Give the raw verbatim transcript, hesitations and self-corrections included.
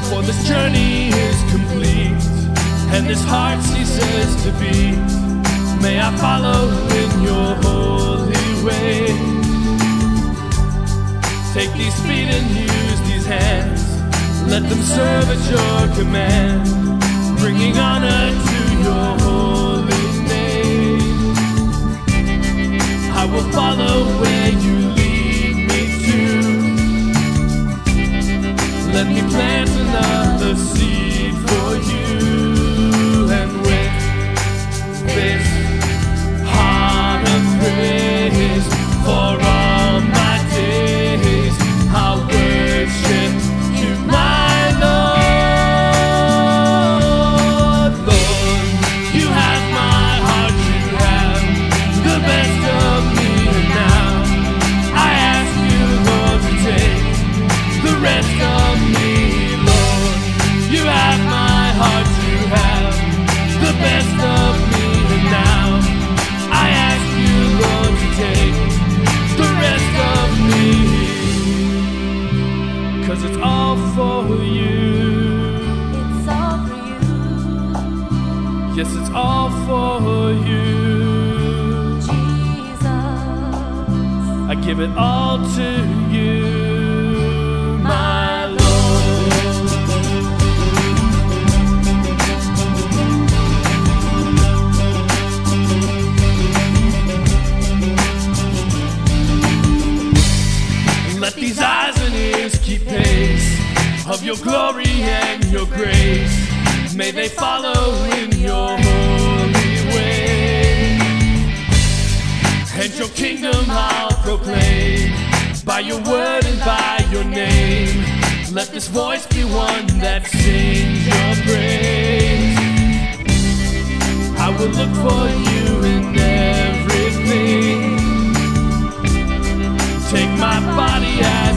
For this journey is complete, and this heart ceases to beat. May I follow in your holy way. Take these feet and use these hands, let them serve at your command, bringing honor to your holy name. I will follow where you lead me to. Let me plant another seed for you, and with this heart of praise for all my days, I'll worship you, my Lord. Lord, you have my heart, you have the best of me, and now I ask you, Lord, to take the rest of me. Lord, you have my heart, you have the best of me, and now I ask you, Lord, to take the rest of me. 'Cause it's all for you. It's all for you. Yes, it's all for you. Jesus, I give it all to you, my Lord. Let these eyes and ears keep pace of your glory and your grace. May they follow in your holy way. And your kingdom I'll proclaim, by your word and by your name. Let this voice be one that sings your praise. I will look for you in everything. Take my body as